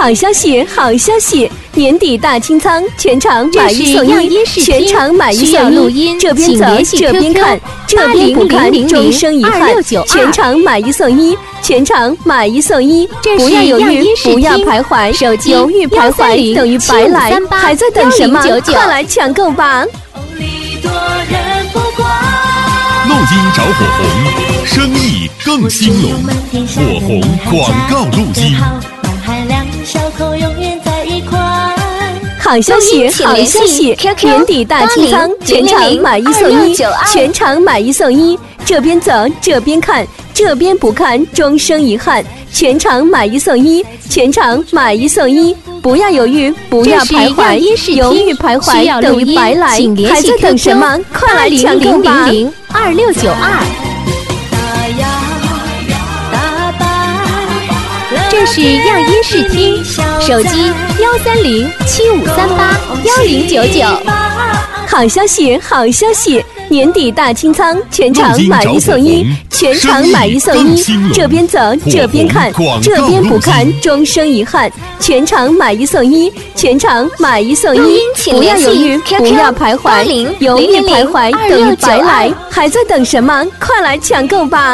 好消息，好消息！年底大清仓，全场买一送一，全场买一送一。这边走，这边看，这边不看，终生遗憾。全场买一送一，全场买一送一。不要犹豫，不要徘徊，犹豫徘徊等于白来。还在等什么？快来抢购吧！ 录音找火红，生意更兴隆。火红广告录音。 好消息，好消息！年底大清仓，全场买一送一，全场买一送一。这边走，这边看，这边不看，终生遗憾。全场买一送一，全场买一送一。不要犹豫，不要徘徊，犹豫徘徊等于白来。还在等什么？快来抢购吧！2692。 这是样音视听，手机13075381099。 好消息，好消息！年底大清仓，全场买一送一，全场买一送一。这边走，这边看，这边不看，终生遗憾。全场买一送一，全场买一送一。不要犹豫，不要徘徊，犹豫徘徊等于白来。还在等什么？快来抢购吧！